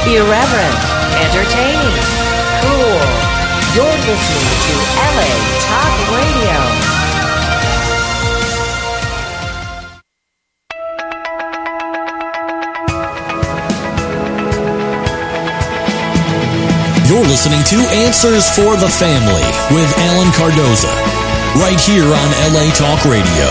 Irreverent, entertaining, cool. You're listening to LA Talk Radio. You're listening to Answers for the Family with Alan Cardoza, right here on LA Talk Radio.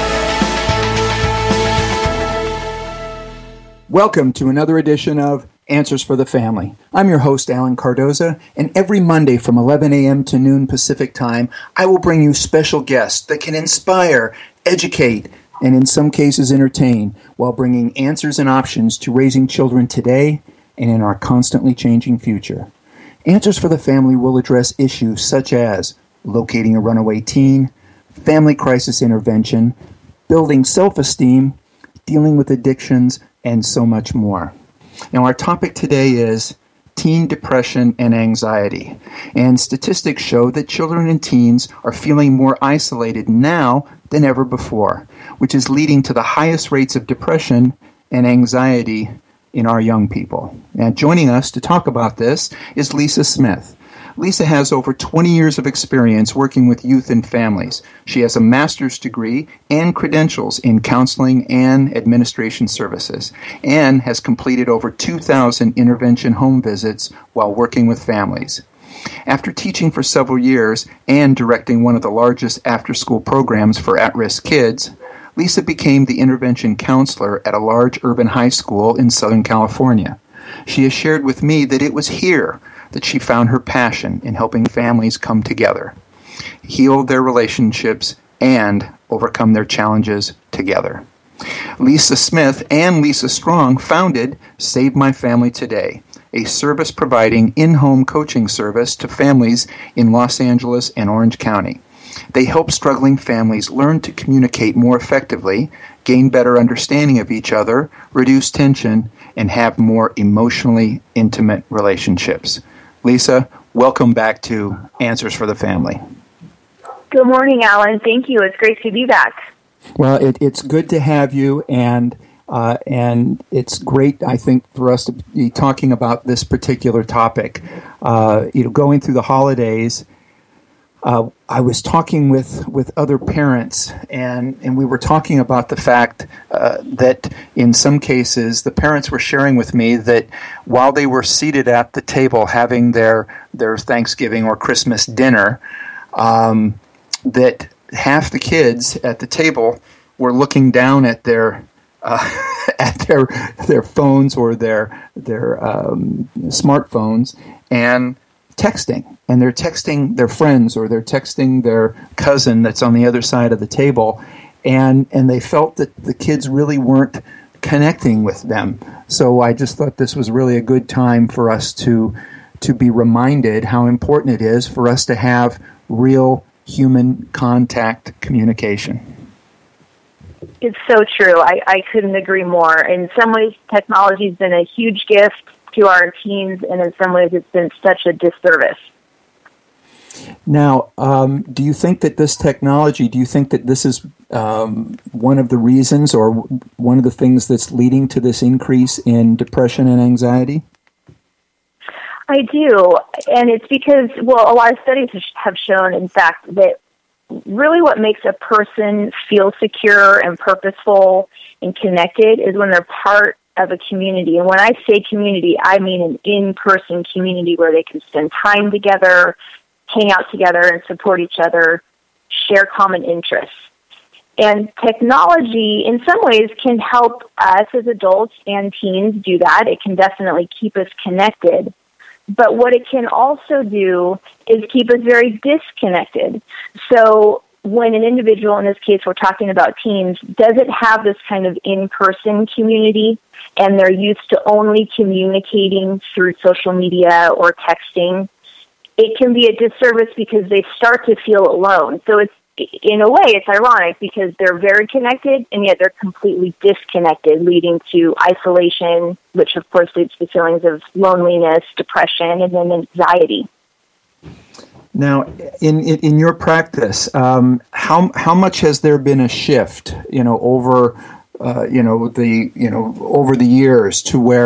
Welcome to another edition of Answers for the Family. I'm your host, Alan Cardoza, and every Monday from 11 a.m. to noon Pacific Time, I will bring you special guests that can inspire, educate, and in some cases entertain, while bringing answers and options to raising children today and in our constantly changing future. Answers for the Family will address issues such as locating a runaway teen, family crisis intervention, building self-esteem, dealing with addictions, and so much more. Now, our topic today is teen depression and anxiety. And statistics show that children and teens are feeling more isolated now than ever before, which is leading to the highest rates of depression and anxiety in our young people. Now, joining us to talk about this is Lisa Smith. Lisa has over 20 years of experience working with youth and families. She has a master's degree and credentials in counseling and administration services, and has completed over 2,000 intervention home visits while working with families. After teaching for several years and directing one of the largest after-school programs for at-risk kids, Lisa became the intervention counselor at a large urban high school in Southern California. She has shared with me that it was here that she found her passion in helping families come together, heal their relationships, and overcome their challenges together. Lisa Smith and Lisa Strong founded Save My Family Today, a service providing in-home coaching service to families in Los Angeles and Orange County. They help struggling families learn to communicate more effectively, gain better understanding of each other, reduce tension, and have more emotionally intimate relationships. Lisa, welcome back to Answers for the Family. Good morning, Alan. Thank you. It's great to be back. Well, it's good to have you, and it's great, I think, for us to be talking about this particular topic. Going through the holidays, I was talking with other parents, and we were talking about the fact that in some cases the parents were sharing with me that while they were seated at the table having their Thanksgiving or Christmas dinner, that half the kids at the table were looking down at their phones or their smartphones and texting, and they're texting their friends or they're texting their cousin that's on the other side of the table, and they felt that the kids really weren't connecting with them. So I just thought this was really a good time for us to be reminded how important it is for us to have real human contact communication. It's so true. I couldn't agree more. In some ways, technology's been a huge gift to our teens, and in some ways it's been such a disservice. Now, do you think that this is one of the reasons or one of the things that's leading to this increase in depression and anxiety? I do, and it's because, a lot of studies have shown, in fact, that really what makes a person feel secure and purposeful and connected is when they're part of a community. And when I say community, I mean an in-person community where they can spend time together, hang out together, and support each other, share common interests. And technology, in some ways, can help us as adults and teens do that. It can definitely keep us connected. But what it can also do is keep us very disconnected. So when an individual, in this case we're talking about teens, doesn't have this kind of in-person community and they're used to only communicating through social media or texting, it can be a disservice because they start to feel alone. So it's, in a way, it's ironic because they're very connected and yet they're completely disconnected, leading to isolation, which of course leads to feelings of loneliness, depression, and then anxiety. Now, in your practice, how much has there been a shift, over the years to where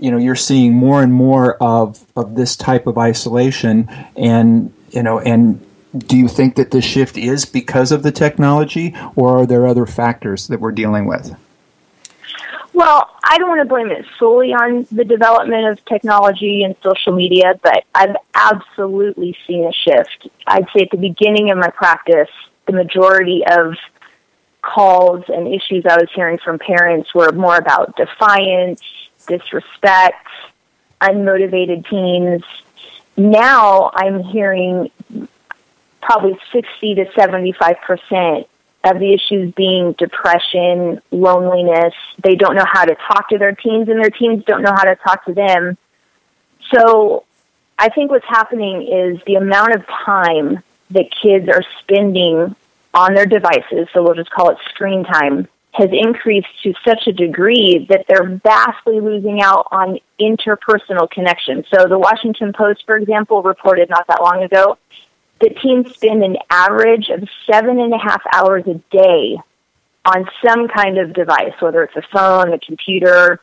you're seeing more and more of this type of isolation, and do you think that this shift is because of the technology, or are there other factors that we're dealing with? Well, I don't want to blame it solely on the development of technology and social media, but I've absolutely seen a shift. I'd say at the beginning of my practice, the majority of calls and issues I was hearing from parents were more about defiance, disrespect, unmotivated teens. Now I'm hearing probably 60 to 75% of the issues being depression, loneliness. They don't know how to talk to their teens, and their teens don't know how to talk to them. So I think what's happening is the amount of time that kids are spending on their devices, so we'll just call it screen time, has increased to such a degree that they're vastly losing out on interpersonal connection. So the Washington Post, for example, reported not that long ago that teens spend an average of 7.5 hours a day on some kind of device, whether it's a phone, a computer.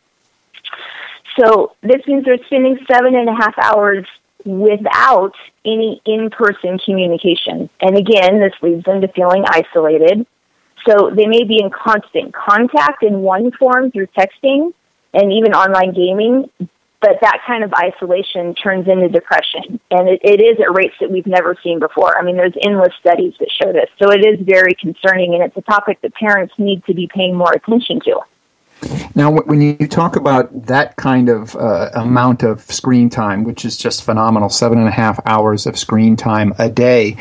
So this means they're spending 7.5 hours without any in-person communication. And again, this leads them to feeling isolated. So they may be in constant contact in one form through texting and even online gaming, but that kind of isolation turns into depression. And it is at rates that we've never seen before. I mean, there's endless studies that show this. So it is very concerning, and it's a topic that parents need to be paying more attention to. Now, when you talk about that kind of amount of screen time, which is just phenomenal, 7.5 hours of screen time a day,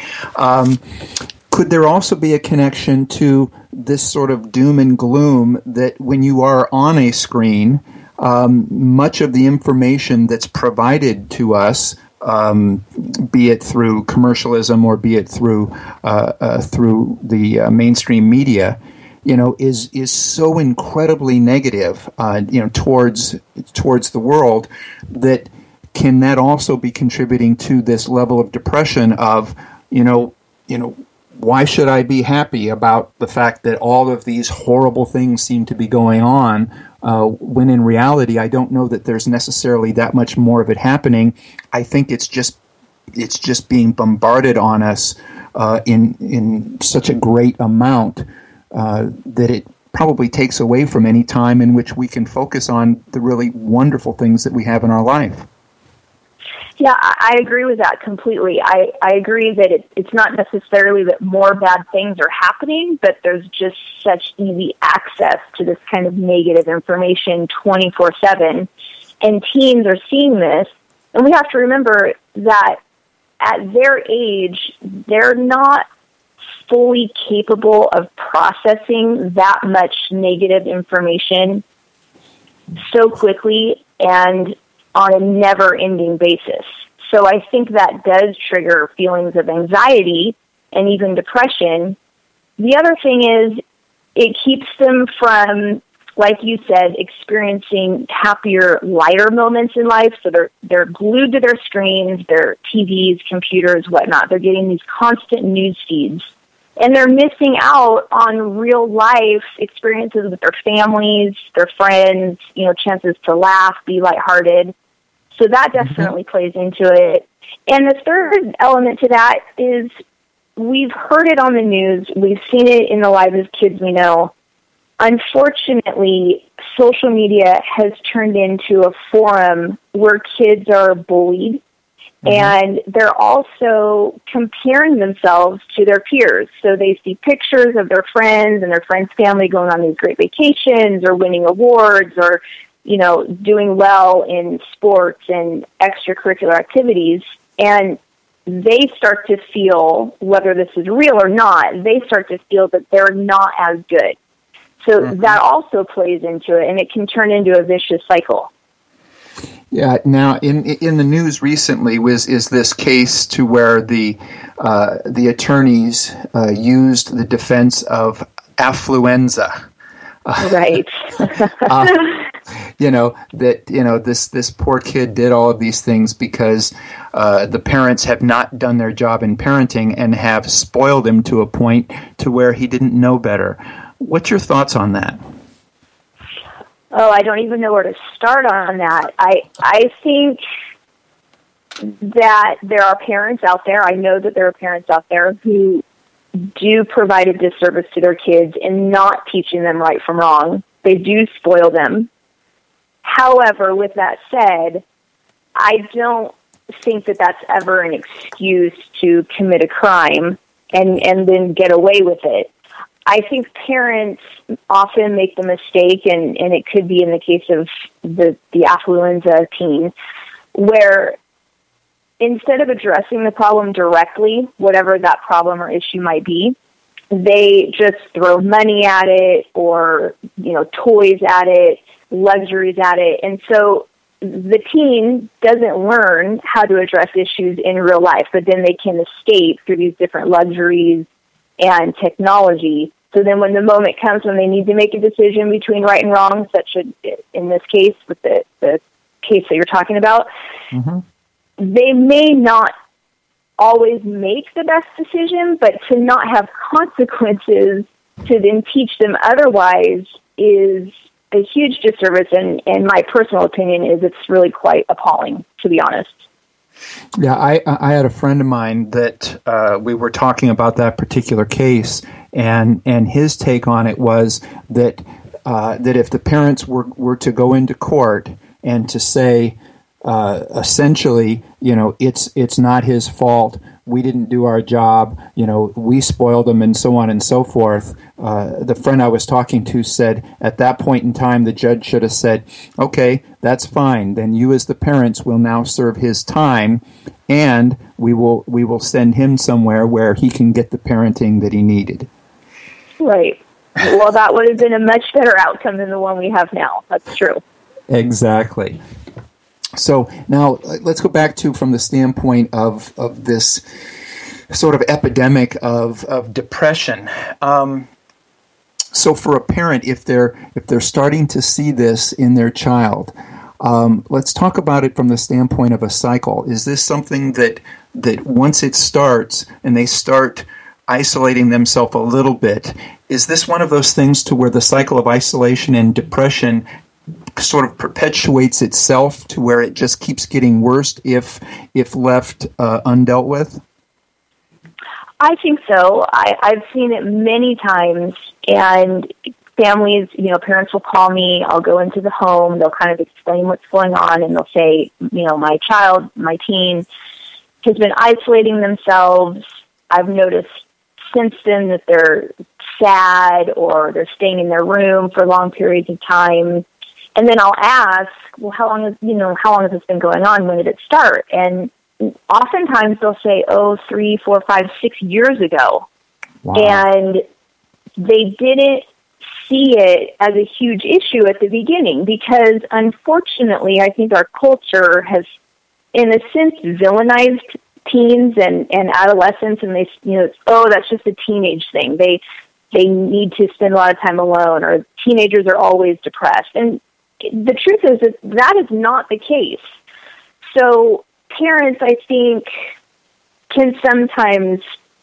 could there also be a connection to this sort of doom and gloom that when you are on a screen, much of the information that's provided to us, be it through commercialism or be it through the mainstream media, is so incredibly negative, towards the world, that can that also be contributing to this level of depression of, why should I be happy about the fact that all of these horrible things seem to be going on, when in reality I don't know that there's necessarily that much more of it happening. I think it's just being bombarded on us in such a great amount that it probably takes away from any time in which we can focus on the really wonderful things that we have in our life. Yeah, I agree with that completely. I agree that it's not necessarily that more bad things are happening, but there's just such easy access to this kind of negative information 24/7. And teens are seeing this, and we have to remember that at their age, they're not fully capable of processing that much negative information so quickly and on a never-ending basis. So I think that does trigger feelings of anxiety and even depression. The other thing is it keeps them from, like you said, experiencing happier, lighter moments in life. So they're glued to their screens, their TVs, computers, whatnot. They're getting these constant news feeds. And they're missing out on real-life experiences with their families, their friends, chances to laugh, be lighthearted. So that definitely plays into it. And the third element to that is we've heard it on the news. We've seen it in the lives of kids we know. Unfortunately, social media has turned into a forum where kids are bullied, and they're also comparing themselves to their peers. So they see pictures of their friends and their friends' family going on these great vacations or winning awards or doing well in sports and extracurricular activities, and they start to feel, whether this is real or not, they start to feel that they're not as good. So that also plays into it, and it can turn into a vicious cycle. Yeah. Now, in the news recently is this case to where the attorneys used the defense of affluenza. Right. This poor kid did all of these things because the parents have not done their job in parenting and have spoiled him to a point to where he didn't know better. What's your thoughts on that? Oh, I don't even know where to start on that. I think that there are parents out there, I know that there are parents out there who do provide a disservice to their kids in not teaching them right from wrong. They do spoil them. However, with that said, I don't think that that's ever an excuse to commit a crime and then get away with it. I think parents often make the mistake, and it could be in the case of the affluenza teen, where instead of addressing the problem directly, whatever that problem or issue might be, they just throw money at it or, toys at it, luxuries at it. And so the teen doesn't learn how to address issues in real life, but then they can escape through these different luxuries and technology. So then when the moment comes when they need to make a decision between right and wrong, such as in this case with the case that you're talking about, they may not always make the best decision, but to not have consequences to then teach them otherwise is a huge disservice, and my personal opinion is it's really quite appalling, to be honest. Yeah, I had a friend of mine that we were talking about that particular case, and his take on it was that if the parents were to go into court and to say, essentially, it's not his fault, we didn't do our job, we spoiled them, and so on and so forth. The friend I was talking to said at that point in time, the judge should have said, okay, that's fine. Then you as the parents will now serve his time, and we will send him somewhere where he can get the parenting that he needed. Right. Well, that would have been a much better outcome than the one we have now. That's true. Exactly. So now let's go back to from the standpoint of this sort of epidemic of depression. So for a parent, if they're starting to see this in their child, let's talk about it from the standpoint of a cycle. Is this something that once it starts and they start isolating themselves a little bit, is this one of those things to where the cycle of isolation and depression sort of perpetuates itself to where it just keeps getting worse if left undealt with? I think so. I've seen it many times, and families, parents will call me, I'll go into the home, they'll kind of explain what's going on, and they'll say, my child, my teen, has been isolating themselves. I've noticed since then that they're sad or they're staying in their room for long periods of time. And then I'll ask, well, how long has this been going on? When did it start? And oftentimes they'll say, 3, 4, 5, 6 years ago. Wow. And they didn't see it as a huge issue at the beginning because, unfortunately, I think our culture has, in a sense, villainized teens and adolescents, and they, that's just a teenage thing. They need to spend a lot of time alone, or teenagers are always depressed. And the truth is that is not the case. So parents, I think, can sometimes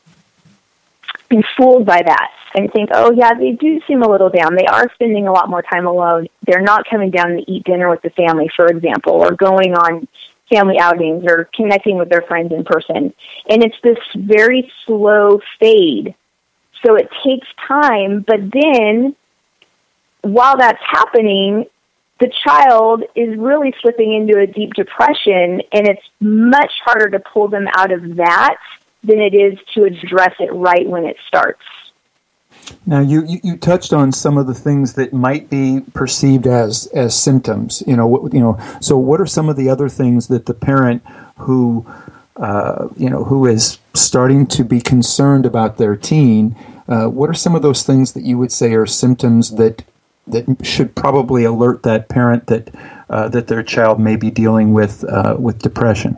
be fooled by that and think, they do seem a little down. They are spending a lot more time alone. They're not coming down to eat dinner with the family, for example, or going on family outings or connecting with their friends in person. And it's this very slow fade. So it takes time, but then while that's happening, the child is really slipping into a deep depression, and it's much harder to pull them out of that than it is to address it right when it starts. Now, you touched on some of the things that might be perceived as symptoms. So what are some of the other things that the parent who is starting to be concerned about their teen, what are some of those things that you would say are symptoms that should probably alert that parent that their child may be dealing with depression?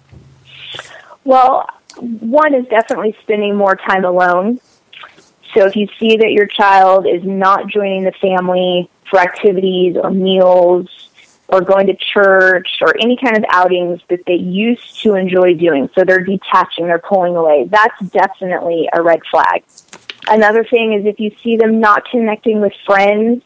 Well, one is definitely spending more time alone. So if you see that your child is not joining the family for activities or meals or going to church or any kind of outings that they used to enjoy doing, so they're detaching, they're pulling away, that's definitely a red flag. Another thing is if you see them not connecting with friends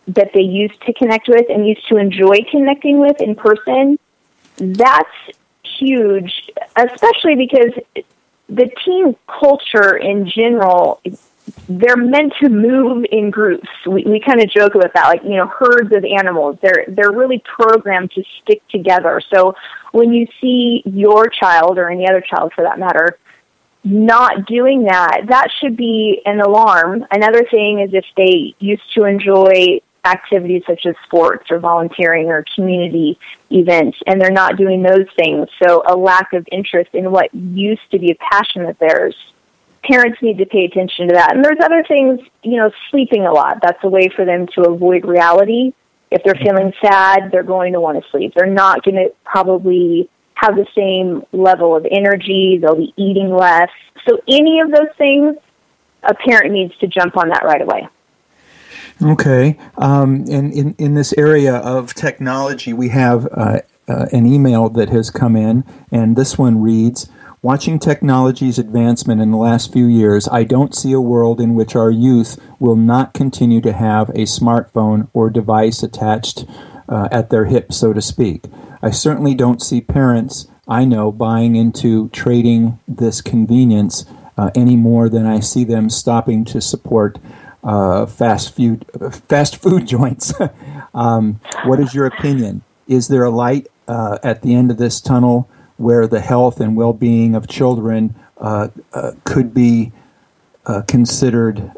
that they used to connect with and used to enjoy connecting with in person, that's huge, especially because the teen culture in general, they're meant to move in groups. We kind of joke about that, like, herds of animals. They're really programmed to stick together. So when you see your child, or any other child for that matter, not doing that, that should be an alarm. Another thing is if they used to enjoy activities such as sports or volunteering or community events, and they're not doing those things. So a lack of interest in what used to be a passion of theirs. Parents need to pay attention to that. And there's other things, sleeping a lot. That's a way for them to avoid reality. If they're feeling sad, they're going to want to sleep. They're not going to probably have the same level of energy. They'll be eating less. So any of those things, a parent needs to jump on that right away. Okay. And in this area of technology, we have an email that has come in, and this one reads, "Watching technology's advancement in the last few years, I don't see a world in which our youth will not continue to have a smartphone or device attached at their hip, so to speak. I certainly don't see parents I know buying into trading this convenience any more than I see them stopping to support fast food joints." What is your opinion? Is there a light at the end of this tunnel where the health and well-being of children could be considered,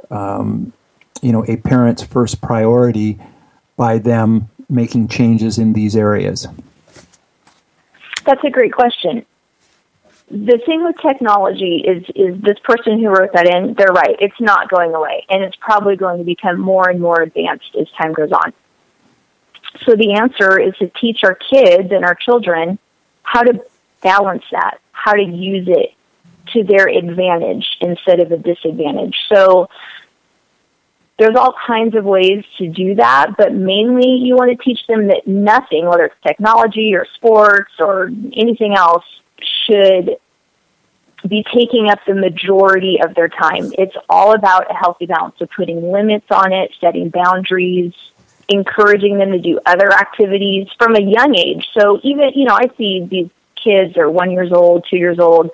a parent's first priority by them making changes in these areas? That's a great question. The thing with technology is this person who wrote that in, they're right. It's not going away, and it's probably going to become more and more advanced as time goes on. So the answer is to teach our kids and our children how to balance that, how to use it to their advantage instead of a disadvantage. So there's all kinds of ways to do that, but mainly you want to teach them that nothing, whether it's technology or sports or anything else, should be taking up the majority of their time. It's all about a healthy balance, so putting limits on it, setting boundaries, encouraging them to do other activities from a young age. So even, I see these kids are 1 year old, 2 years old,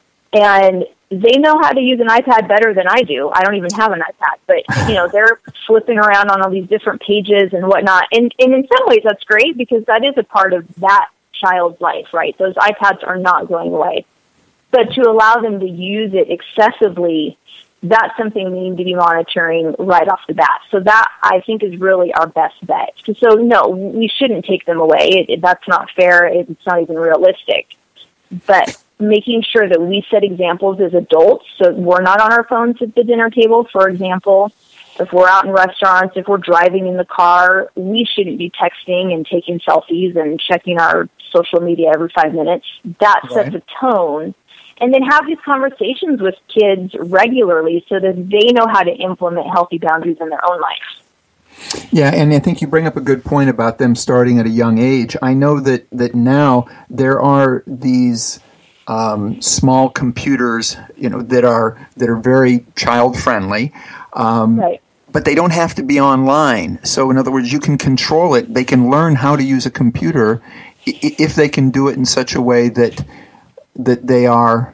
and they know how to use an iPad better than I do. I don't even have an iPad, but, they're flipping around on all these different pages and whatnot. And in some ways that's great because that is a part of that child's life, right? Those iPads are not going away. But to allow them to use it excessively, that's something we need to be monitoring right off the bat. So that, I think, is really our best bet. So, no, we shouldn't take them away. That's not fair. It's not even realistic. But making sure that we set examples as adults, so we're not on our phones at the dinner table, for example. If we're out in restaurants, if we're driving in the car, we shouldn't be texting and taking selfies and checking our social media every 5 minutes. That sets a tone. And then have these conversations with kids regularly so that they know how to implement healthy boundaries in their own life. Yeah, and I think you bring up a good point about them starting at a young age. I know that now there are these small computers, that are very child friendly. Right. But they don't have to be online. So in other words, you can control it. They can learn how to use a computer if they can do it in such a way that they are,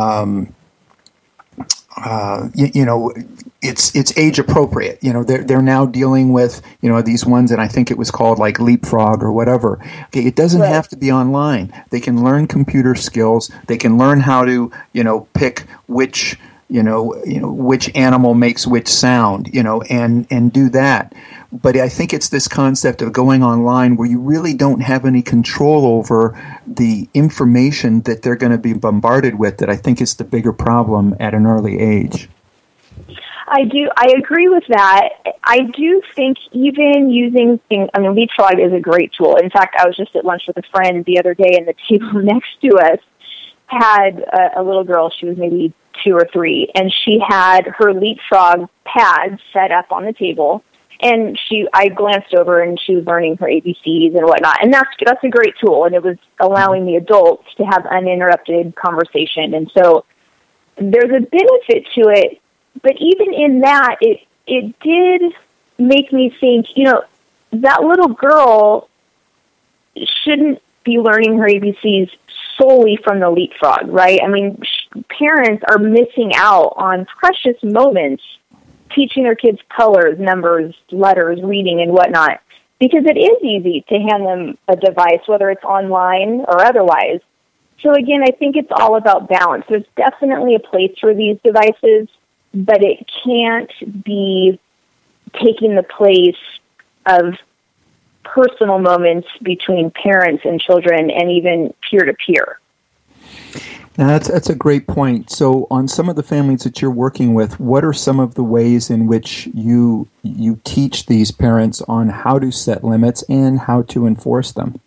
it's age appropriate. They're now dealing with, these ones, and I think it was called like Leapfrog or whatever. Okay, it doesn't have to be online. They can learn computer skills. They can learn how to, pick which animal makes which sound, and do that. But I think it's this concept of going online where you really don't have any control over the information that they're going to be bombarded with that I think is the bigger problem at an early age. I agree with that. I do think even using Leapfrog is a great tool. In fact, I was just at lunch with a friend the other day, and the table next to us had a little girl. She was maybe 2 or 3, and she had her Leapfrog pad set up on the table. And I glanced over, and she was learning her ABCs and whatnot. And that's a great tool, and it was allowing the adults to have uninterrupted conversation. And so there's a benefit to it, but even in that, it did make me think, that little girl shouldn't be learning her ABCs solely from the leapfrog, right? I mean, parents are missing out on precious moments teaching their kids colors, numbers, letters, reading, and whatnot, because it is easy to hand them a device, whether it's online or otherwise. So again, I think it's all about balance. There's definitely a place for these devices, but it can't be taking the place of personal moments between parents and children and even peer-to-peer. Now, that's a great point. So on some of the families that you're working with, what are some of the ways in which you teach these parents on how to set limits and how to enforce them?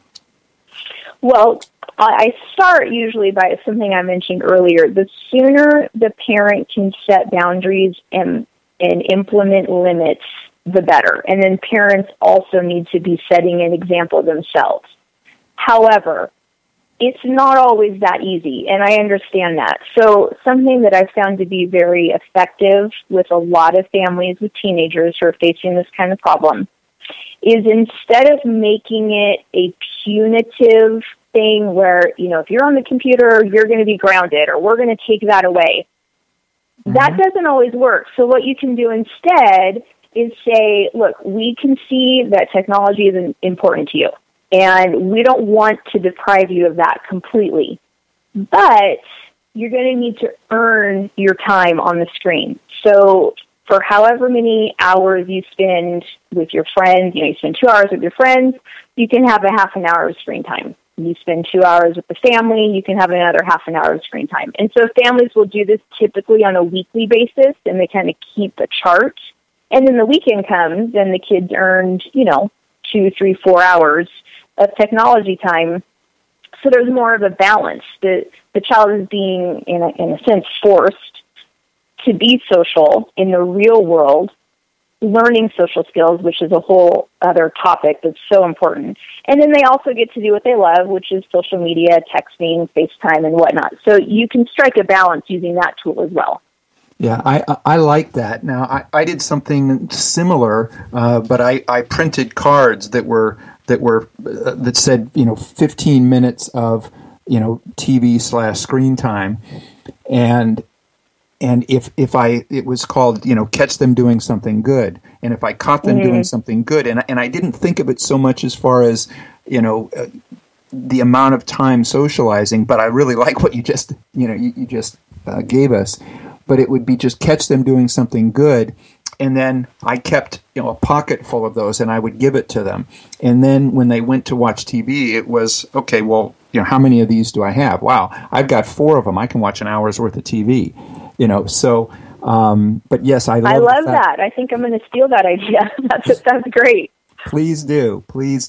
Well, I start usually by something I mentioned earlier. The sooner the parent can set boundaries and implement limits, the better. And then parents also need to be setting an example themselves. However, it's not always that easy, and I understand that. So something that I've found to be very effective with a lot of families with teenagers who are facing this kind of problem is, instead of making it a punitive thing where, if you're on the computer, you're going to be grounded, or we're going to take that away. Mm-hmm. That doesn't always work. So what you can do instead is say, look, we can see that technology is important to you, and we don't want to deprive you of that completely. But you're going to need to earn your time on the screen. So for however many hours you spend with your friends, you spend 2 hours with your friends, you can have a half an hour of screen time. You spend 2 hours with the family, you can have another half an hour of screen time. And so families will do this typically on a weekly basis, and they kind of keep a chart. And then the weekend comes, and the kids earned, 2, 3, 4 hours of technology time. So there's more of a balance. The child is being, in a sense, forced to be social in the real world, learning social skills, which is a whole other topic that's so important. And then they also get to do what they love, which is social media, texting, FaceTime, and whatnot. So you can strike a balance using that tool as well. Yeah, I like that. Now, I did something similar, but I printed cards that said 15 minutes of TV/screen time, and if it was called catch them doing something good, and if I caught them doing something good, and I didn't think of it so much as far as the amount of time socializing, but I really like what you just gave us. But it would be just catch them doing something good, and then I kept a pocket full of those, and I would give it to them. And then when they went to watch TV, it was, okay, well, how many of these do I have? Wow, I've got 4 of them. I can watch an hour's worth of TV. So, but yes, I love that. I think I'm going to steal that idea. That's great. Please do.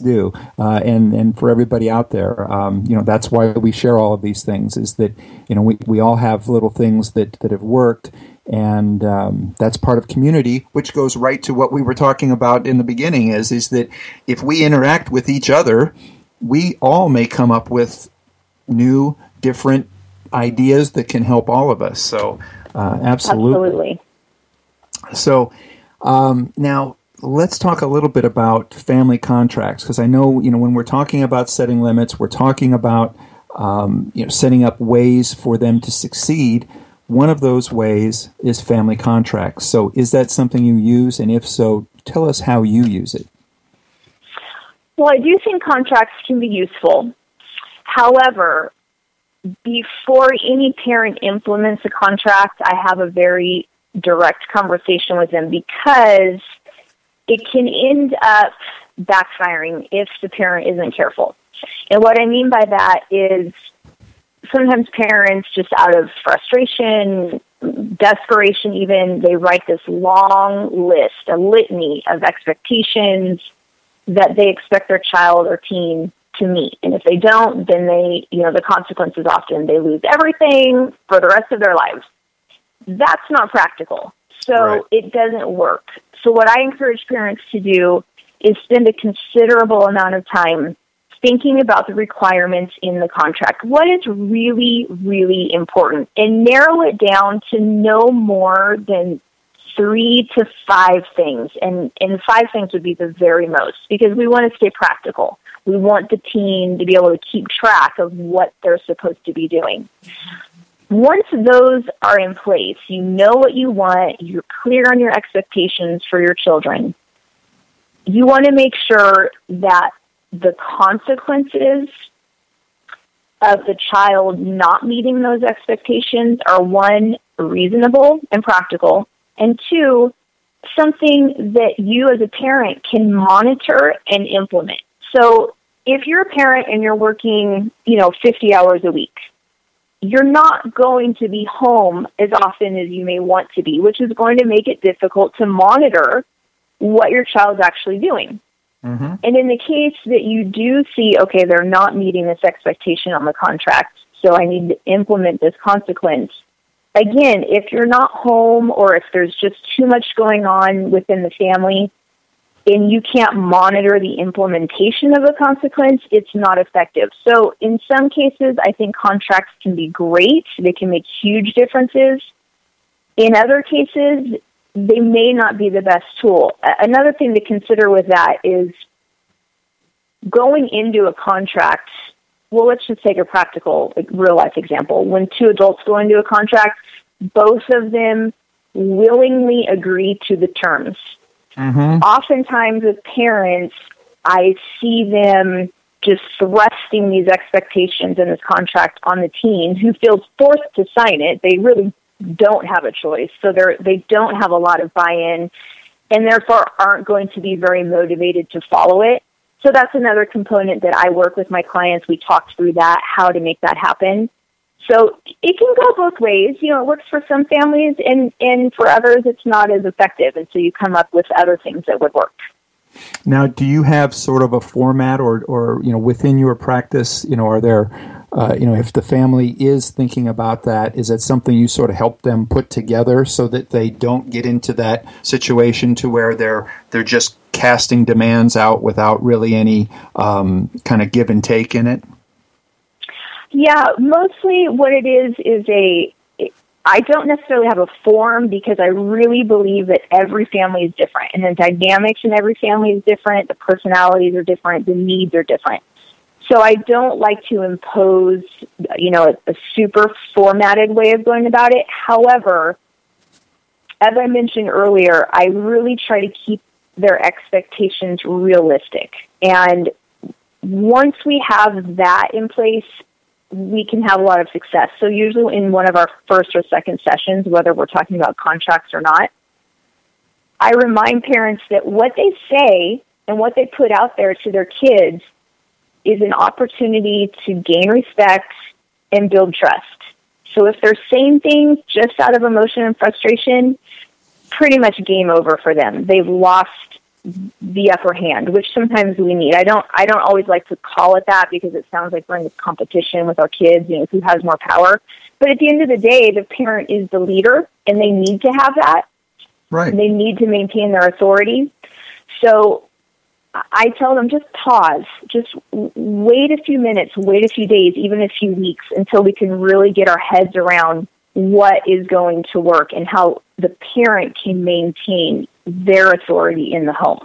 And for everybody out there, that's why we share all of these things, is that, we all have little things that have worked, and that's part of community, which goes right to what we were talking about in the beginning, is that if we interact with each other, we all may come up with new, different ideas that can help all of us. So, absolutely. So, now, let's talk a little bit about family contracts, because I know, when we're talking about setting limits, we're talking about, setting up ways for them to succeed. One of those ways is family contracts. So is that something you use? And if so, tell us how you use it. Well, I do think contracts can be useful. However, before any parent implements a contract, I have a very direct conversation with them, because it can end up backfiring if the parent isn't careful. And what I mean by that is sometimes parents, just out of frustration, desperation even, they write this long list, a litany of expectations that they expect their child or teen to meet. And if they don't, then the consequences often, they lose everything for the rest of their lives. That's not practical. So right. It doesn't work. So what I encourage parents to do is spend a considerable amount of time thinking about the requirements in the contract. What is really, really important? And narrow it down to no more than 3 to 5 things, and 5 things would be the very most, because we want to stay practical. We want the teen to be able to keep track of what they're supposed to be doing. Once those are in place, you know what you want, you're clear on your expectations for your children, you want to make sure that the consequences of the child not meeting those expectations are, 1, reasonable and practical, and 2, something that you as a parent can monitor and implement. So if you're a parent and you're working, 50 hours a week, you're not going to be home as often as you may want to be, which is going to make it difficult to monitor what your child's actually doing. Mm-hmm. And in the case that you do see, okay, they're not meeting this expectation on the contract, so I need to implement this consequence. Again, if you're not home or if there's just too much going on within the family and you can't monitor the implementation of the consequence, it's not effective. So in some cases, I think contracts can be great. They can make huge differences. In other cases, they may not be the best tool. Another thing to consider with that is going into a contract. Well, let's just take a practical, real-life example. When 2 adults go into a contract, both of them willingly agree to the terms. Mm-hmm. Oftentimes with parents, I see them just thrusting these expectations in this contract on the teen, who feels forced to sign it. They really don't have a choice, so they don't have a lot of buy-in, and therefore aren't going to be very motivated to follow it. So that's another component that I work with my clients. We talk through that, how to make that happen. So it can go both ways. It works for some families, and for others it's not as effective, and so you come up with other things that would work. Now, do you have sort of a format or within your practice, are there, if the family is thinking about that, is it something you sort of help them put together so that they don't get into that situation to where they're just casting demands out without really any kind of give and take in it? Yeah, mostly what it is I don't necessarily have a form, because I really believe that every family is different, and the dynamics in every family is different, the personalities are different, the needs are different. So I don't like to impose, a super formatted way of going about it. However, as I mentioned earlier, I really try to keep their expectations realistic. And once we have that in place, we can have a lot of success. So usually in one of our first or second sessions, whether we're talking about contracts or not, I remind parents that what they say and what they put out there to their kids is an opportunity to gain respect and build trust. So if they're saying things just out of emotion and frustration, pretty much game over for them. They've lost the upper hand, which sometimes we need. I don't always like to call it that, because it sounds like we're in this competition with our kids, who has more power. But at the end of the day, the parent is the leader, and they need to have that. Right. They need to maintain their authority. So I tell them, just pause, just wait a few minutes, wait a few days, even a few weeks, until we can really get our heads around what is going to work and how the parent can maintain their authority in the home.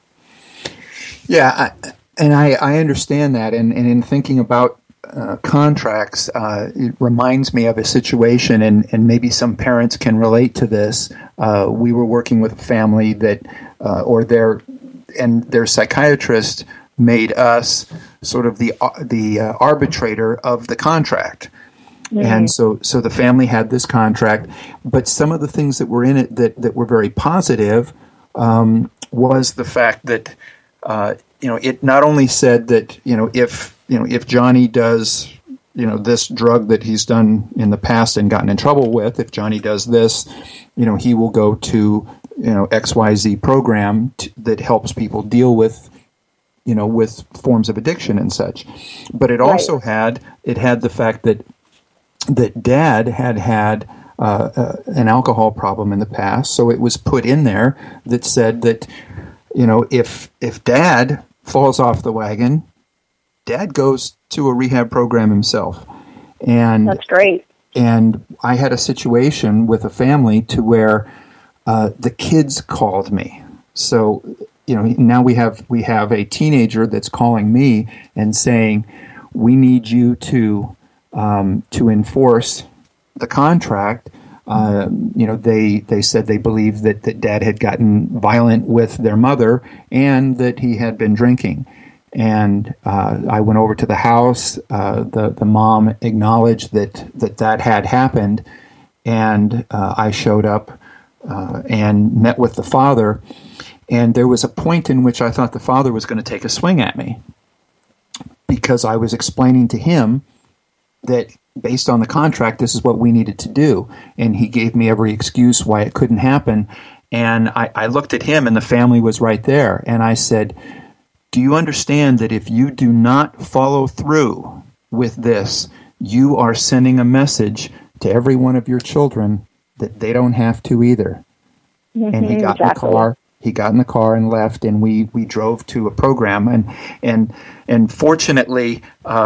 Yeah, I understand that, and in thinking about contracts, it reminds me of a situation, and maybe some parents can relate to this. We were working with a family that, their psychiatrist made us sort of the arbitrator of the contract. Mm-hmm. And so the family had this contract, but some of the things that were in it that were very positive was the fact that it not only said that if Johnny does this drug that he's done in the past and gotten in trouble with, if Johnny does this, he will go to XYZ program that helps people deal with with forms of addiction and such. But it also had the fact that Dad had an alcohol problem in the past, so it was put in there that said that if Dad falls off the wagon, Dad goes to a rehab program himself. And that's great. And I had a situation with a family to where the kids called me. So, now we have a teenager that's calling me and saying, we need you to enforce the contract. They said they believed that Dad had gotten violent with their mother and that he had been drinking. And I went over to the house. The mom acknowledged that had happened, and I showed up and met with the father. And there was a point in which I thought the father was going to take a swing at me, because I was explaining to him that based on the contract, this is what we needed to do. And he gave me every excuse why it couldn't happen. And I looked at him, and the family was right there. And I said, do you understand that if you do not follow through with this, you are sending a message to every one of your children that they don't have to either? Mm-hmm, and he got in the car. He got in the car and left, and we drove to a program, and fortunately,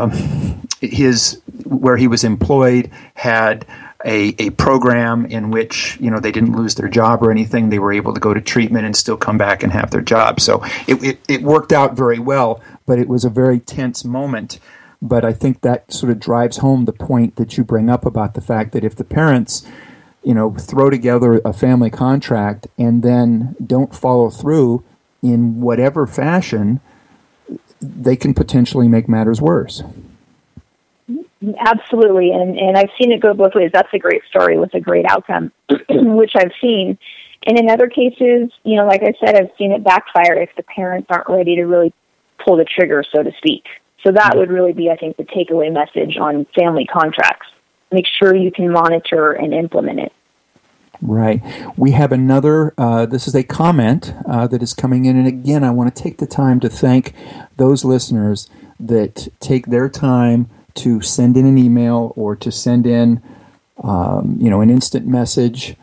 where he was employed had a program in which they didn't lose their job or anything. They were able to go to treatment and still come back and have their job. So it worked out very well, but it was a very tense moment. But I think that sort of drives home the point that you bring up about the fact that if the parents throw together a family contract and then don't follow through in whatever fashion, they can potentially make matters worse. Absolutely, and I've seen it go both ways. That's a great story with a great outcome, which I've seen. And in other cases, like I said, I've seen it backfire if the parents aren't ready to really pull the trigger, so to speak. So that would really be, I think, the takeaway message on family contracts. Make sure you can monitor and implement it. Right. We have another, this is a comment that is coming in. And again, I want to take the time to thank those listeners that take their time to send in an email or to send in, an instant message.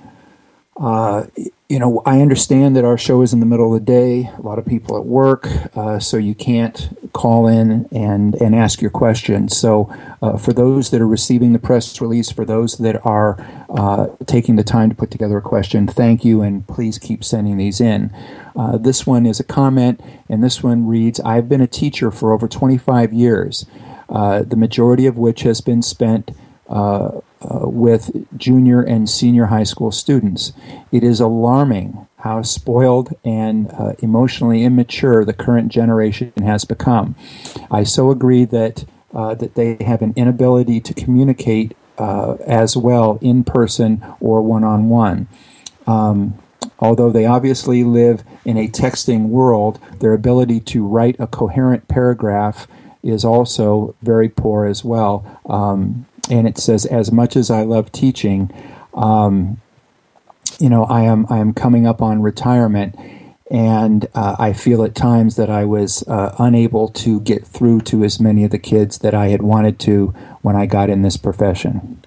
I understand that our show is in the middle of the day, a lot of people at work, so you can't call in and ask your question. So for those that are receiving the press release, for those that are taking the time to put together a question, thank you, and please keep sending these in. This one is a comment, and this one reads, I've been a teacher for over 25 years, the majority of which has been spent with junior and senior high school students. It is alarming how spoiled and emotionally immature the current generation has become. I so agree that they have an inability to communicate as well in person or one-on-one. Although they obviously live in a texting world, their ability to write a coherent paragraph is also very poor as well. And it says, as much as I love teaching, I am coming up on retirement, and I feel at times that I was unable to get through to as many of the kids that I had wanted to when I got in this profession.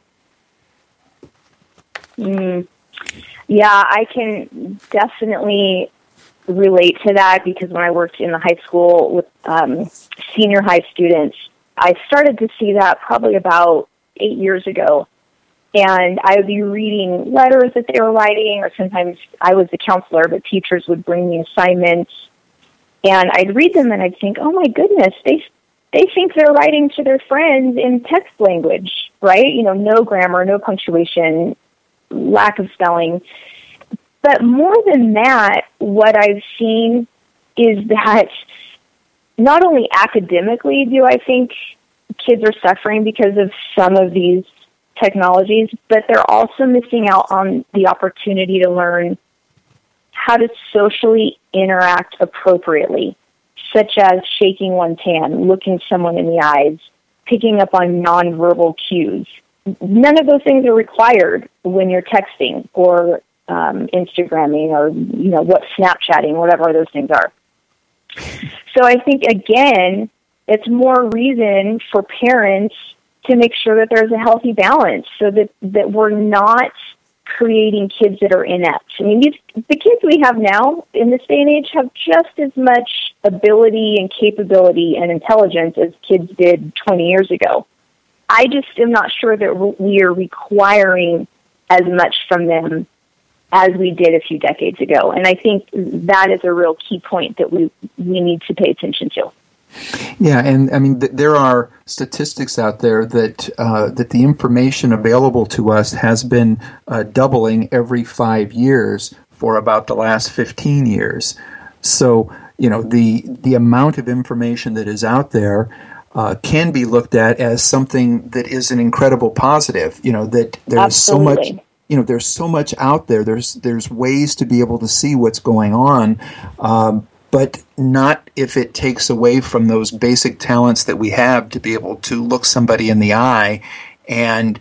Yeah, I can definitely relate to that, because when I worked in the high school with senior high students, I started to see that probably about 8 years ago. And I would be reading letters that they were writing, or sometimes I was the counselor, but teachers would bring me assignments. And I'd read them and I'd think, oh my goodness, they think they're writing to their friends in text language, right? No grammar, no punctuation, lack of spelling. But more than that, what I've seen is that not only academically do I think kids are suffering because of some of these technologies, but they're also missing out on the opportunity to learn how to socially interact appropriately, such as shaking one's hand, looking someone in the eyes, picking up on nonverbal cues. None of those things are required when you're texting or Instagramming or, Snapchatting, whatever those things are. So I think, again, it's more reason for parents to make sure that there's a healthy balance so that we're not creating kids that are inept. I mean, the kids we have now in this day and age have just as much ability and capability and intelligence as kids did 20 years ago. I just am not sure that we are requiring as much from them as we did a few decades ago. And I think that is a real key point that we need to pay attention to. Yeah, and I mean, there are statistics out there that that the information available to us has been doubling every 5 years for about the last 15 years. So, the amount of information that is out there can be looked at as something that is an incredible positive. That there's so much. There's so much out there. There's ways to be able to see what's going on. But not if it takes away from those basic talents that we have to be able to look somebody in the eye and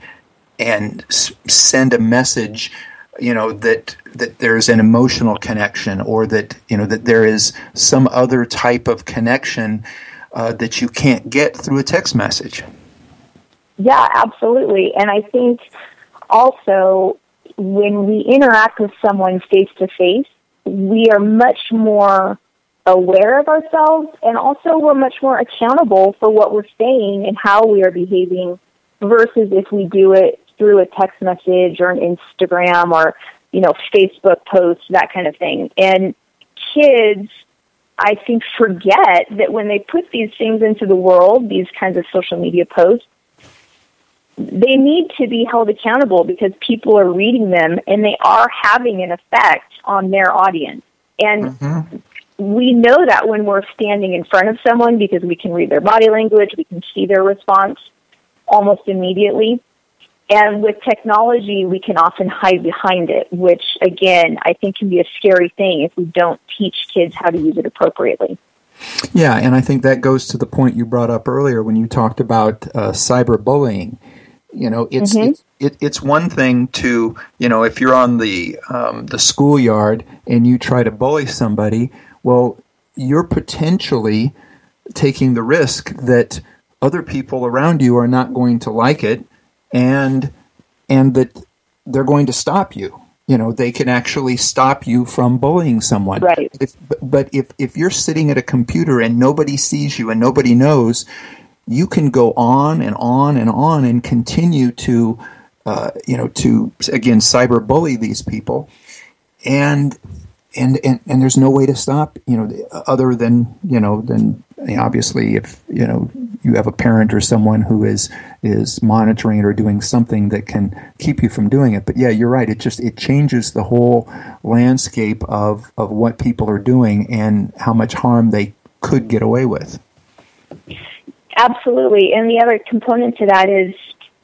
send a message, that there's an emotional connection, or that that there is some other type of connection that you can't get through a text message. Yeah, absolutely. And I think also when we interact with someone face to face, we are much more aware of ourselves, and also we're much more accountable for what we're saying and how we are behaving versus if we do it through a text message or an Instagram or, Facebook post, that kind of thing. And kids, I think, forget that when they put these things into the world, these kinds of social media posts, they need to be held accountable because people are reading them and they are having an effect on their audience. And we know that when we're standing in front of someone because we can read their body language, we can see their response almost immediately. And with technology, we can often hide behind it, which, again, I think can be a scary thing if we don't teach kids how to use it appropriately. Yeah, and I think that goes to the point you brought up earlier when you talked about cyberbullying. It's one thing to, if you're on the schoolyard and you try to bully somebody, well, you're potentially taking the risk that other people around you are not going to like it, and that they're going to stop you. They can actually stop you from bullying someone. Right. But if you're sitting at a computer and nobody sees you and nobody knows, you can go on and on and on and continue to, again, cyberbully these people, and there's no way to stop, other than obviously if you have a parent or someone who is monitoring it or doing something that can keep you from doing it. But yeah, you're right. It changes the whole landscape of what people are doing and how much harm they could get away with. Absolutely. And the other component to that is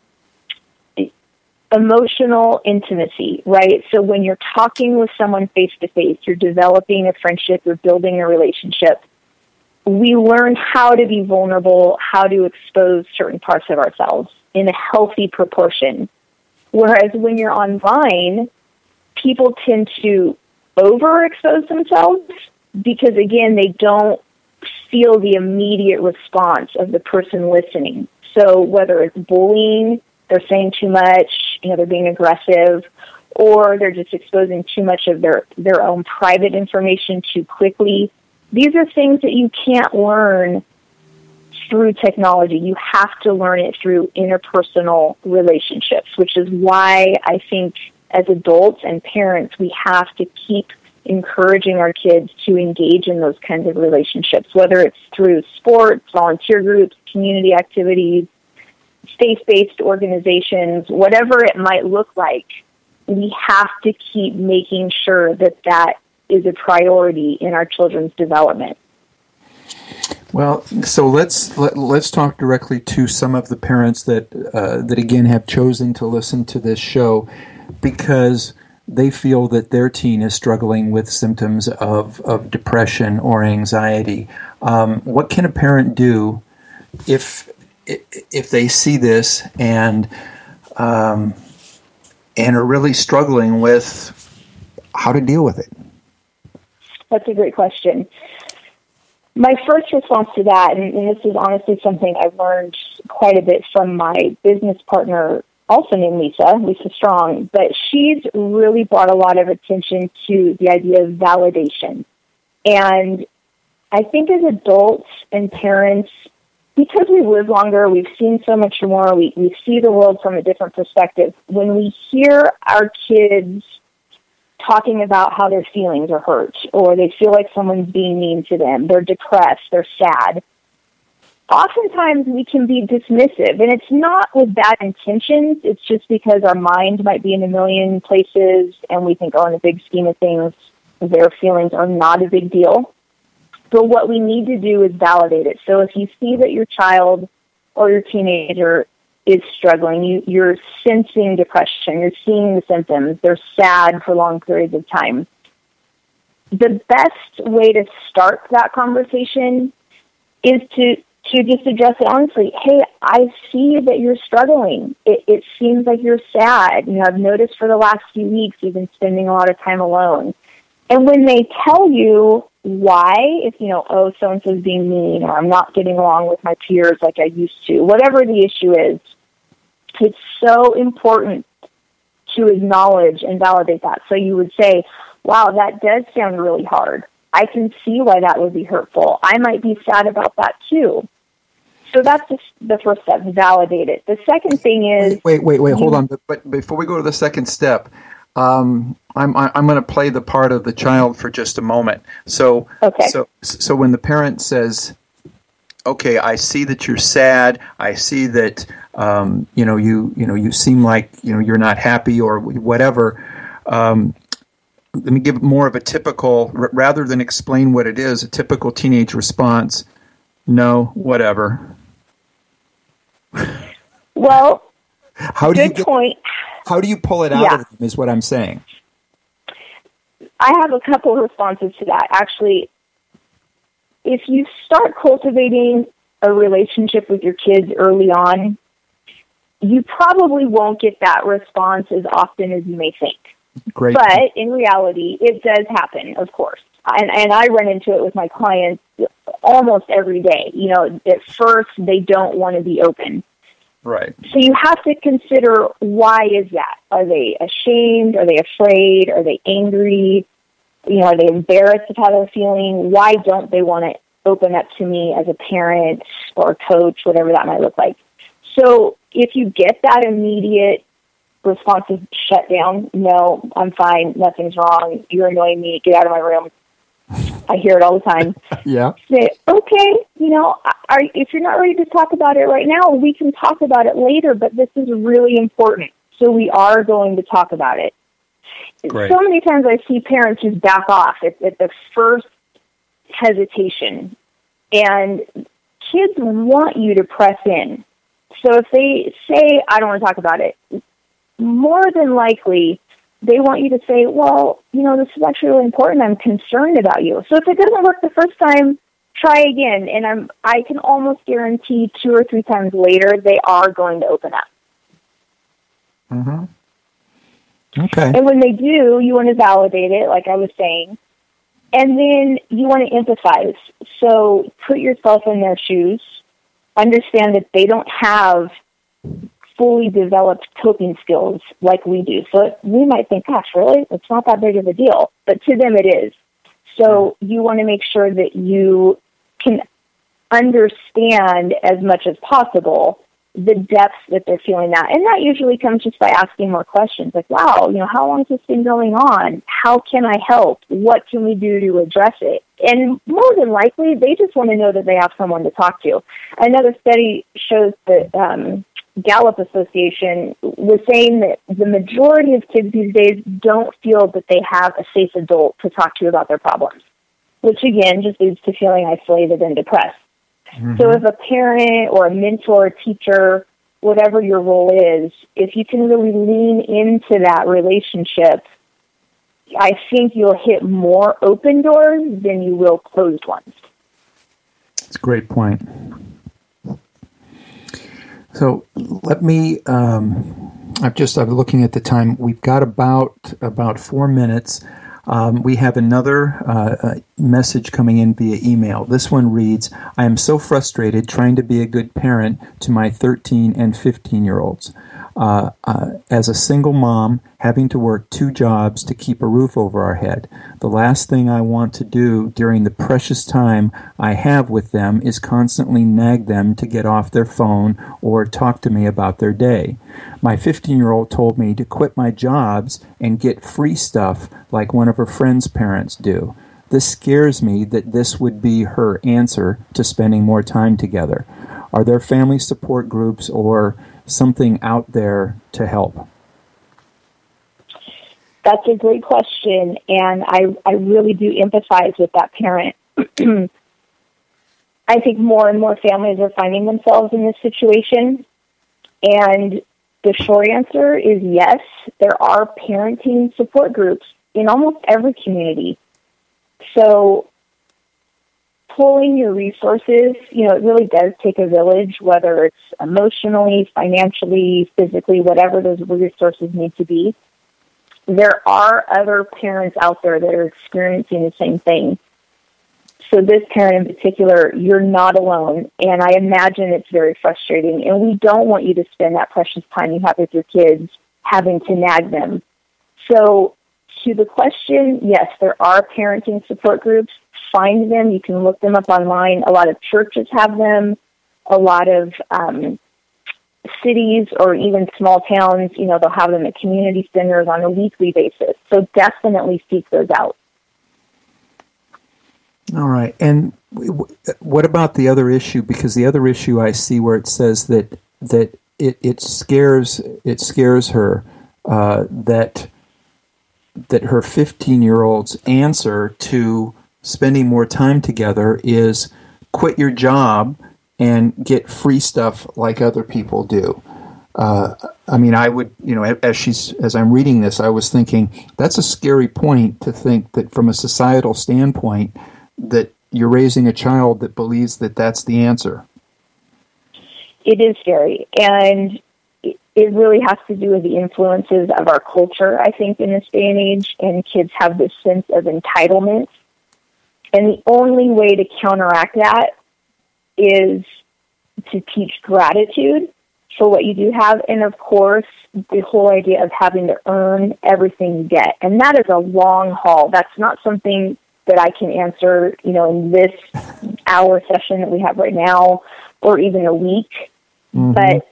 emotional intimacy, right? So when you're talking with someone face to face, you're developing a friendship, you're building a relationship. We learn how to be vulnerable, how to expose certain parts of ourselves in a healthy proportion. Whereas when you're online, people tend to overexpose themselves because, again, they don't feel the immediate response of the person listening. So whether it's bullying, they're saying too much, they're being aggressive, or they're just exposing too much of their own private information too quickly. These are things that you can't learn through technology. You have to learn it through interpersonal relationships, which is why I think as adults and parents, we have to keep encouraging our kids to engage in those kinds of relationships, whether it's through sports, volunteer groups, community activities, faith-based organizations, whatever it might look like. We have to keep making sure that is a priority in our children's development. Well, so let's talk directly to some of the parents that again have chosen to listen to this show because they feel that their teen is struggling with symptoms of depression or anxiety. What can a parent do if they see this and are really struggling with how to deal with it? That's a great question. My first response to that, and this is honestly something I've learned quite a bit from my business partner, also named Lisa Strong, but she's really brought a lot of attention to the idea of validation. And I think as adults and parents, because we live longer, we've seen so much more, we see the world from a different perspective. When we hear our kids talking about how their feelings are hurt, or they feel like someone's being mean to them, they're depressed, they're sad, oftentimes we can be dismissive, and it's not with bad intentions. It's just because our mind might be in a million places, and we think, oh, in the big scheme of things, their feelings are not a big deal. But what we need to do is validate it. So if you see that your child or your teenager is struggling, you're sensing depression, you're seeing the symptoms, they're sad for long periods of time, the best way to start that conversation is to just address it honestly. Hey, I see that you're struggling. It seems like you're sad. I've noticed for the last few weeks you've been spending a lot of time alone. And when they tell you why, if, oh, so-and-so's being mean, or I'm not getting along with my peers like I used to, whatever the issue is, it's so important to acknowledge and validate that. So you would say, wow, that does sound really hard. I can see why that would be hurtful. I might be sad about that too. So that's just the first step, validate it. The second thing is... Wait, hold on. But before we go to the second step, I'm going to play the part of the child for just a moment. So, okay. So when the parent says, okay, I see that you're sad, I see that, you seem like, you're not happy or whatever, let me give more of a typical, rather than explain what it is, a typical teenage response. No, whatever. Well, good point. How do you pull it out of them is what I'm saying. I have a couple of responses to that. Actually, if you start cultivating a relationship with your kids early on, you probably won't get that response as often as you may think. Great. But in reality, it does happen, of course. And I run into it with my clients almost every day. At first, they don't want to be open. Right. So you have to consider, why is that? Are they ashamed? Are they afraid? Are they angry? Are they embarrassed of how they're feeling? Why don't they want to open up to me as a parent or a coach, whatever that might look like? So if you get that immediate responsive shutdown, no, I'm fine, nothing's wrong, you're annoying me, get out of my room. I hear it all the time. Yeah. Say, okay, if you're not ready to talk about it right now, we can talk about it later, but this is really important. So we are going to talk about it. Great. So many times I see parents just back off at the first hesitation, and kids want you to press in. So if they say, I don't want to talk about it, more than likely, they want you to say, well, this is actually really important. I'm concerned about you. So if it doesn't work the first time, try again. And I can almost guarantee 2 or 3 times later, they are going to open up. Mm-hmm. Okay. And when they do, you want to validate it, like I was saying. And then you want to empathize. So put yourself in their shoes. Understand that they don't have fully developed coping skills like we do. So we might think, gosh, really? It's not that big of a deal. But to them it is. So you want to make sure that you can understand as much as possible the depths that they're feeling that. And that usually comes just by asking more questions like, wow, how long has this been going on? How can I help? What can we do to address it? And more than likely, they just want to know that they have someone to talk to. Another study shows that Gallup Association was saying that the majority of kids these days don't feel that they have a safe adult to talk to about their problems, which again just leads to feeling isolated and depressed. Mm-hmm. So if a parent or a mentor, or teacher, whatever your role is, if you can really lean into that relationship, I think you'll hit more open doors than you will closed ones. That's a great point. So let me, I'm looking at the time. We've got about 4 minutes. We have another message coming in via email. This one reads, I am so frustrated trying to be a good parent to my 13 and 15-year-olds. As a single mom, having to work 2 jobs to keep a roof over our head. The last thing I want to do during the precious time I have with them is constantly nag them to get off their phone or talk to me about their day. My 15-year-old told me to quit my jobs and get free stuff like one of her friends' parents do. This scares me that this would be her answer to spending more time together. Are there family support groups or something out there to help? That's a great question, and I really do empathize with that parent. I think more and more families are finding themselves in this situation, and the short answer is yes, there are parenting support groups in almost every community. So pulling your resources, it really does take a village, whether it's emotionally, financially, physically, whatever those resources need to be. There are other parents out there that are experiencing the same thing. So this parent in particular, you're not alone, and I imagine it's very frustrating, and we don't want you to spend that precious time you have with your kids having to nag them. So to the question, yes, there are parenting support groups. Find them. You can look them up online. A lot of churches have them. A lot of cities or even small towns, they'll have them at community centers on a weekly basis. So definitely seek those out. All right. And what about the other issue? Because the other issue I see where it says that it scares her that her 15-year-old's answer to spending more time together is quit your job and get free stuff like other people do. I would, as I'm reading this, I was thinking that's a scary point to think that from a societal standpoint that you're raising a child that believes that that's the answer. It is scary, and it really has to do with the influences of our culture, I think, in this day and age, and kids have this sense of entitlement. And the only way to counteract that is to teach gratitude for what you do have, and of course, the whole idea of having to earn everything you get. And that is a long haul. That's not something that I can answer, in this hour session that we have right now, or even a week. Mm-hmm. But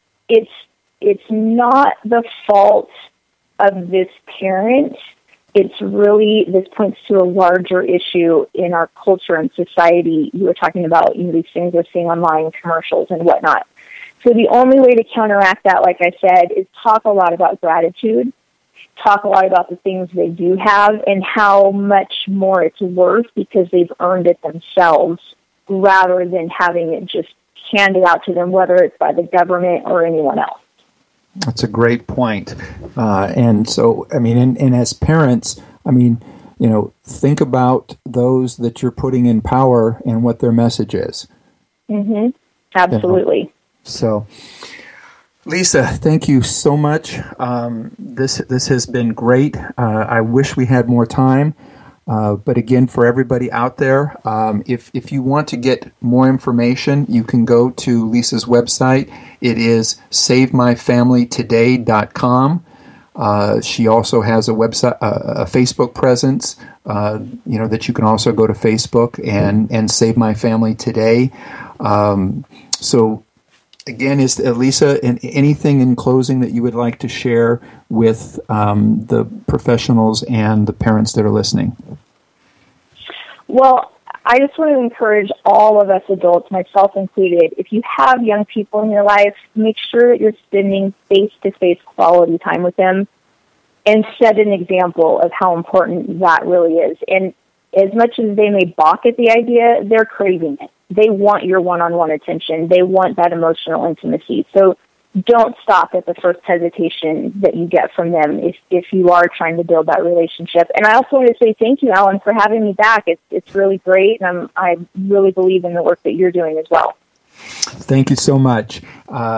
it's not the fault of this parent. It's really, this points to a larger issue in our culture and society. You were talking about, these things we're seeing online, commercials and whatnot. So the only way to counteract that, like I said, is talk a lot about gratitude, talk a lot about the things they do have and how much more it's worth because they've earned it themselves rather than having it just handed out to them, whether it's by the government or anyone else. That's a great point. And so, and as parents, think about those that you're putting in power and what their message is. Mm-hmm. Absolutely. So, Lisa, thank you so much. This has been great. I wish we had more time. But again, for everybody out there, if you want to get more information, you can go to Lisa's website. It is SaveMyFamilyToday.com. She also has a website, a Facebook presence, that you can also go to Facebook and Save My Family Today. So again, is Lisa, anything in closing that you would like to share with the professionals and the parents that are listening? Well, I just want to encourage all of us adults, myself included, if you have young people in your life, make sure that you're spending face-to-face quality time with them and set an example of how important that really is. And as much as they may balk at the idea, they're craving it. They want your one-on-one attention. They want that emotional intimacy. So don't stop at the first hesitation that you get from them if you are trying to build that relationship. And I also want to say thank you, Alan, for having me back. It's really great, and I really believe in the work that you're doing as well. Thank you so much.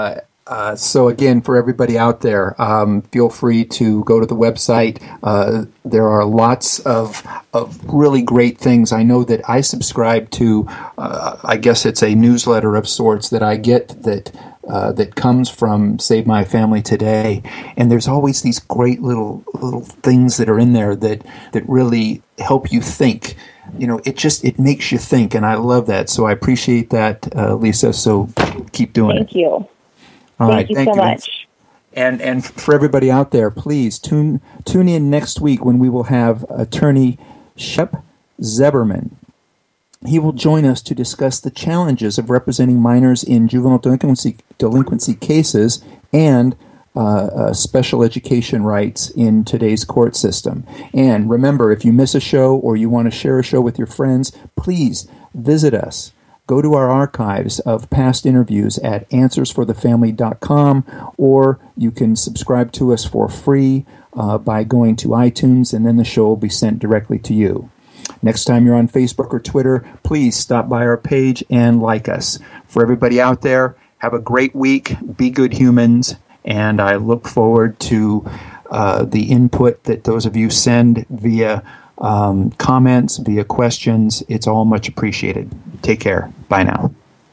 So again, for everybody out there, feel free to go to the website. There are lots of really great things. I know that I subscribe to, I guess it's a newsletter of sorts that I get that comes from Save My Family Today. And there's always these great little things that are in there that really help you think. It makes you think, and I love that. So I appreciate that, Lisa. So keep doing it. Thank you. All right, thank you so much. And for everybody out there, please tune in next week when we will have attorney Shep Zeberman. He will join us to discuss the challenges of representing minors in juvenile delinquency cases and special education rights in today's court system. And remember, if you miss a show or you want to share a show with your friends, please visit us. Go to our archives of past interviews at answersforthefamily.com, or you can subscribe to us for free by going to iTunes, and then the show will be sent directly to you. Next time you're on Facebook or Twitter, please stop by our page and like us. For everybody out there, have a great week. Be good humans, and I look forward to the input that those of you send via comments, via questions. It's all much appreciated. Take care. Bye now.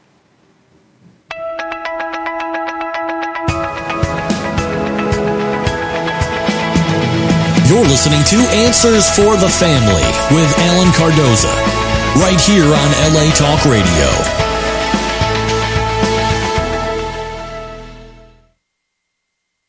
You're listening to Answers for the Family with Alan Cardoza, right here on LA Talk Radio.